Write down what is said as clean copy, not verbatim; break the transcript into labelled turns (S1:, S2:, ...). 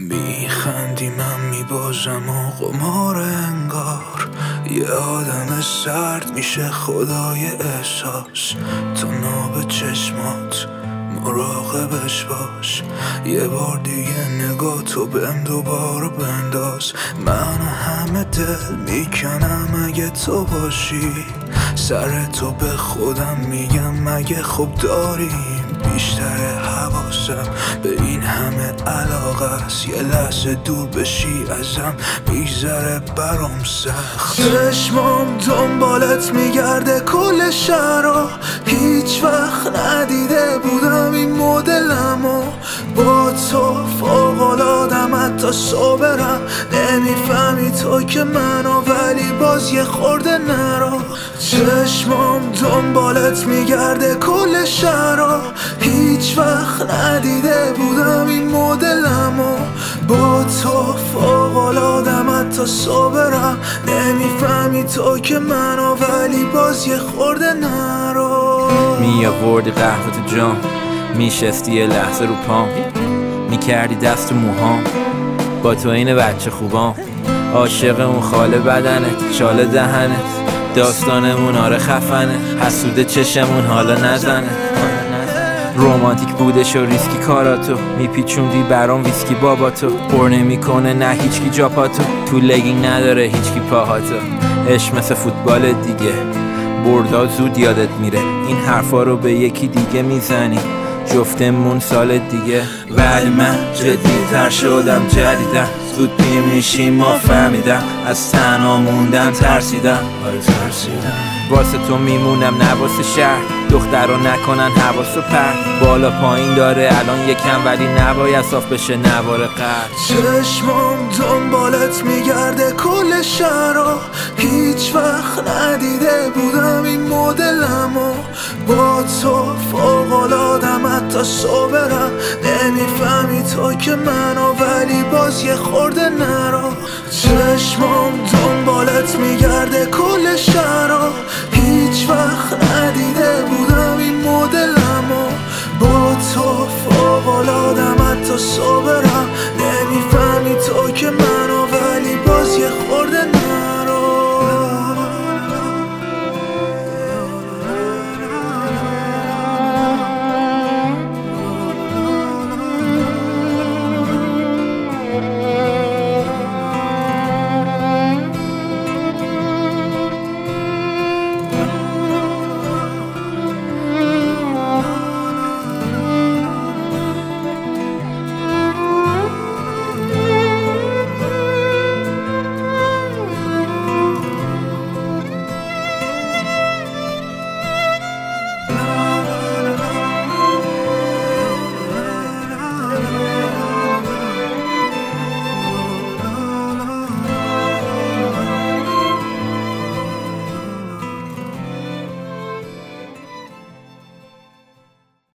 S1: میخندی من میبازم و قمار انگار یه آدم سرد میشه خدای احساس. تو ناب چشمات مراقبش باش، یه بار دیگه نگاه تو بهم دوباره بنداز. من همه دل میکنم اگه تو باشی، سر تو به خودم میگم مگه خوب داریم. بیشتر حواسم به این همه علاقه است، یه لحظه دور بشی ازم میذاره برام سخت. چشمام دنبالت میگرده کل شهرها، هیچ وقت ندیده بودم این مدلمو. با تو فوق‌العاده‌ام حتی صبرم، نمیفهمی تو که منو ولی باز یه خورده نرو. چشمام دنبالت میگرده کل شهرها، هیچ وقت ندیده بودم این مدلمو. با تو فوق‌العاده‌ام حتی صبرم، نمیفهمی تو که منو ولی باز یه خورده نرو.
S2: میآوردی قهوه تو جام، میشستی یه لحظه رو پام، میکردی دست و موهام، با تو این بچه خوبام. عاشق اون خاله بدنت، شاله دهنت، داستانمون آره خفنه، حسود چشمون حالا نزنه. رومانتیک بودش و ریسکی کاراتو، میپیچوندی برام ویسکی باباتو. پر نمیکنه نه هیچکی جاپاتو، تو لگینگ نداره هیچکی پاهاتو. عشق مثل فوتبال دیگه، بردا زود یادت میره. این حرفا رو به یکی دیگه میزنی، جفتمون سال دیگه. ولی من جدی‌تر شدم جدیدم، زود میشیم ما فهمیدم، از تنها موندن ترسیدم. واسه تو میمونم نه واسه شهر، دخترا نکنن حواسو پرت. بالا پایین داره الان یکم ولی نباید صاف بشه نوار قرد.
S1: چشمام دنبالت میگرده کل شهرها، هیچ وقت ندیده بودم این مدلمو. با تو فوق‌العاده‌ام حتی صبرم، نمیفهمی تو که منو ولی باز یه خورده نرو. چشمام دنبالت میگرده کل شهرها، هیچ وقت ندیده بودم این مدلمو. با تو فوق‌العاده‌ام حتی صبرم،